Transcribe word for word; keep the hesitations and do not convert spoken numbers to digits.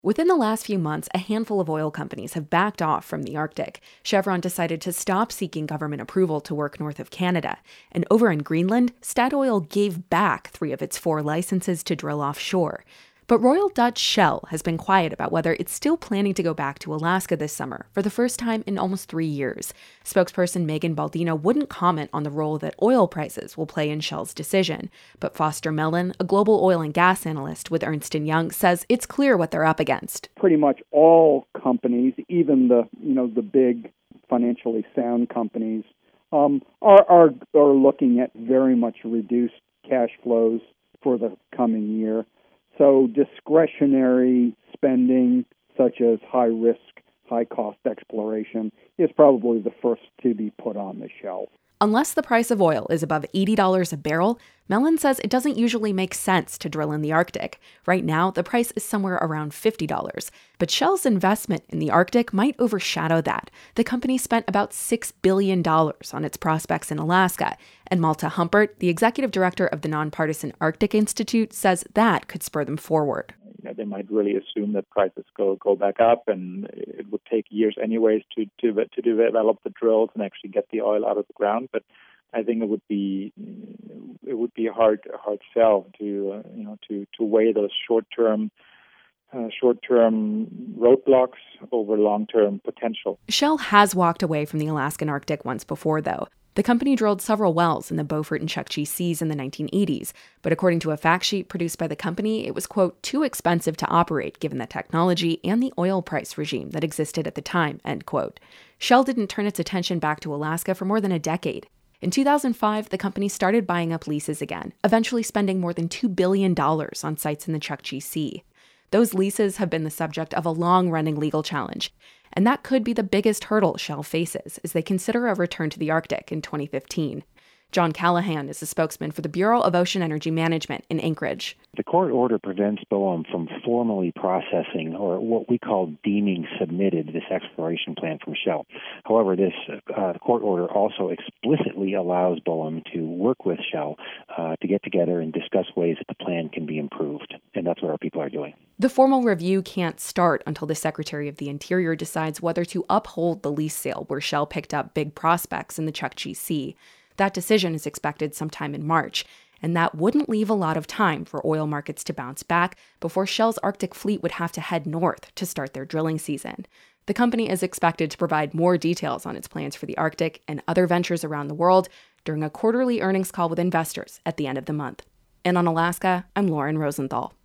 Within the last few months, a handful of oil companies have backed off from the Arctic. Chevron decided to stop seeking government approval to work north of Canada. And over in Greenland, Statoil gave back three of its four licenses to drill offshore. But Royal Dutch Shell has been quiet about whether it's still planning to go back to Alaska this summer for the first time in almost three years. Spokesperson Megan Baldino wouldn't comment on the role that oil prices will play in Shell's decision. But Foster Mellon, a global oil and gas analyst with Ernst and Young, says it's clear what they're up against. Pretty much all companies, even the you know the big financially sound companies, um, are, are are looking at very much reduced cash flows for the coming year. So discretionary spending, such as high-risk, high-cost exploration, is probably the first to be put on the shelf. Unless the price of oil is above eighty dollars a barrel, Mellon says it doesn't usually make sense to drill in the Arctic. Right now, the price is somewhere around fifty dollars. But Shell's investment in the Arctic might overshadow that. The company spent about six billion dollars on its prospects in Alaska. And Malte Humpert, the executive director of the nonpartisan Arctic Institute, says that could spur them forward. You know, they might really assume that prices go go back up, and it would take years anyways to to to develop the drills and actually get the oil out of the ground. But I think it would be it would be a hard a hard sell to uh, you know to to weigh those short term uh, short term roadblocks over long term potential. Shell has walked away from the Alaskan Arctic once before, though. The company drilled several wells in the Beaufort and Chukchi Seas in the nineteen eighties, but according to a fact sheet produced by the company, it was, quote, too expensive to operate given the technology and the oil price regime that existed at the time, end quote. Shell didn't turn its attention back to Alaska for more than a decade. In two thousand five, the company started buying up leases again, eventually spending more than two billion dollars on sites in the Chukchi Sea. Those leases have been the subject of a long-running legal challenge, and that could be the biggest hurdle Shell faces as they consider a return to the Arctic in twenty fifteen. John Callahan is a spokesman for the Bureau of Ocean Energy Management in Anchorage. The court order prevents B O E M from formally processing, or what we call deeming submitted, this exploration plan from Shell. However, this uh, court order also explicitly allows B O E M to work with Shell uh, to get together and discuss ways that the plan can be improved. And that's what our people are doing. The formal review can't start until the Secretary of the Interior decides whether to uphold the lease sale where Shell picked up big prospects in the Chukchi Sea. That decision is expected sometime in March, and that wouldn't leave a lot of time for oil markets to bounce back before Shell's Arctic fleet would have to head north to start their drilling season. The company is expected to provide more details on its plans for the Arctic and other ventures around the world during a quarterly earnings call with investors at the end of the month. And on Alaska, I'm Lauren Rosenthal.